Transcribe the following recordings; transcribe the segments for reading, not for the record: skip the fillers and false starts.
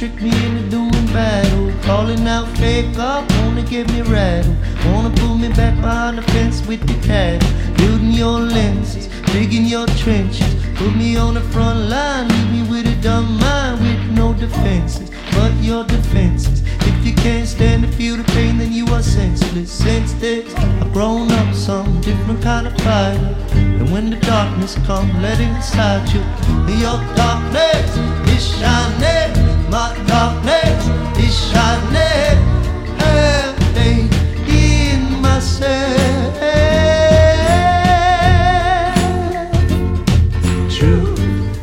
trick me into doing battle. Calling out fake up, wanna get me rattled. Wanna pull me back behind the fence with the cattle. Building your lenses, digging your trenches. Put me on the front line, leave me with a dumb mind with no defenses. But your defenses, if you can't stand to feel the pain, then you are senseless. Since this, I've grown up some different kind of fighter. And when the darkness comes, let it inside you. Your darkness is shining, my darkness is shining. Hey, in myself. True.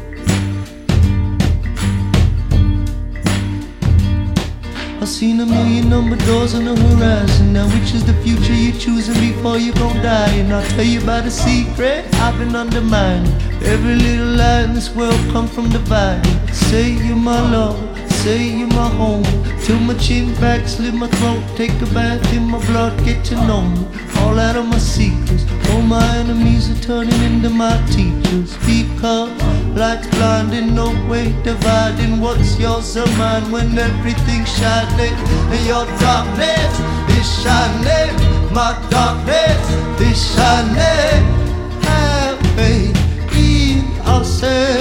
I've seen a million number doors on the horizon. Now which is the future you're choosing before you gon' die? And I'll tell you about a secret I've been undermining. Every little lie in this world come from dividing. Say you're my love, say you're my home. Till my chin back, slit my throat. Take a bath in my blood, get to know me. All out of my secrets. All my enemies are turning into my teachers. Because light's blinding, no way dividing what's yours or mine when everything's shining. And your darkness is shining, my darkness is shining. Have faith in ourselves.